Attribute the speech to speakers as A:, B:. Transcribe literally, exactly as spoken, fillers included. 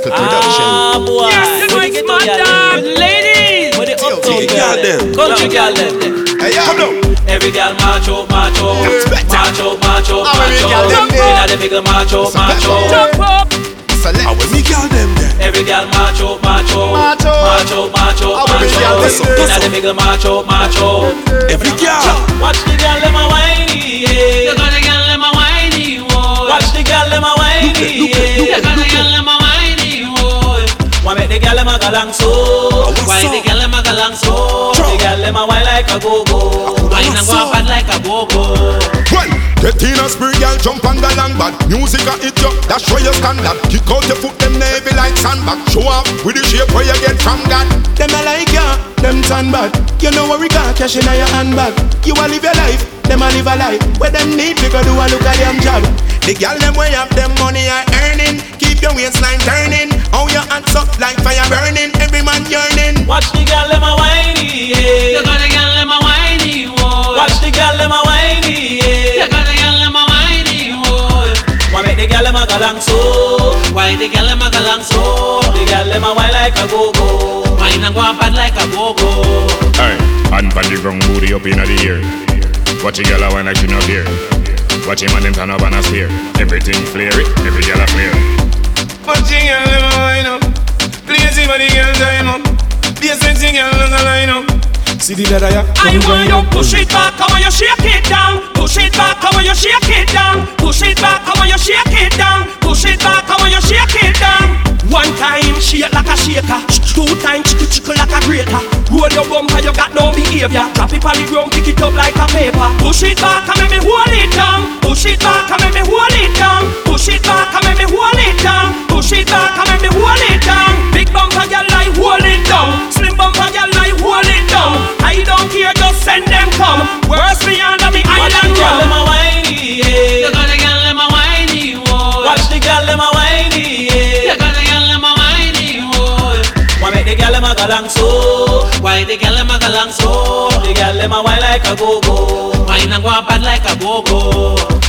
A: Massive production.
B: Ah, boy.
C: Yes, you know it's my dog.
B: Ladies. With the uptown girl them. Country girl them.
A: Hey, yeah. Come on.
B: Every girl macho, macho. Macho, macho, macho. Inna the big macho, macho.
C: Jump up.
A: Select.
D: How we girl them there?
B: Every girl macho, macho.
A: Macho.
B: Macho, macho, macho. Inna the big macho, macho.
D: Every girl.
B: Watch the girl them a whiny, yeah. You got the girl them a whiny, boy. Watch the girl them a whiny, yeah. You got the girl them a whiny, boy. Why make the girl them a galang so? Why the girl them a galang so? The girl them a whine like a go-go. Why not go bad like a go-go?
D: Well, get in a spirit, girl, jump on the long bad. Music a hit you, that's where you stand up. Kick out your foot, them navy like sandbag. Show up with the shape where you get from God.
E: Them a like ya, them turn bad. You know what we got, cash in your handbag. You a live your life, them a live a life. Where them need, we go do a look at them job. The girl them way up, them money are earning. Keep your waistline turning. Oh, your hands up like fire burning. Every man yearning.
B: Watch the girl them a whiny, yeah. You got the girl them a whiny, boy. Watch the girl them a whiny, yeah. You got the girl them a whiny, boy. Why make the girl them a galang so? Why the girl them a galang so? The girl them a whine like a go-go. Why not go bad like a go-go?
F: Hey, hand pan the ground, booty up inna the air. Watch the girl a whine like she not here. Watch him and them turn up and a stare. Everything flare it, every girl a flare.
E: Watch the girl them a wind up. Lazy but the girl time up. Be a sexy girl on the line up. See the leather ya.
C: I want you push it back, I want you shake it down. Push it back, I want you shake it down. Push it back, I want you shake it down. Push it back, I want you shake it down. One time shake like a shaker. Two times chickle chickle like a grater. Roll your bumper, you got no behavior. Drop it on the ground, pick it up like a paper. Push it back, I make me hold it down. Push it back, I make me hold it down. Push it back, I make me hold it down. Push it back, I make me hold it down. Big bumper, girl, like hold it down. Slim bumper, girl, like hold it down. I don't care, just send them come. Worst me under me island
B: girl
C: rum.
B: them a whiny, yeah. You got the girl them a whiny, boy. Watch the girl them a whiny, yeah. You got the girl them a whiny, boy. Why make the girl them a galang so? Why the girl them a galang so? The girl them a whine like a go-go. Why not go bad like a go-go?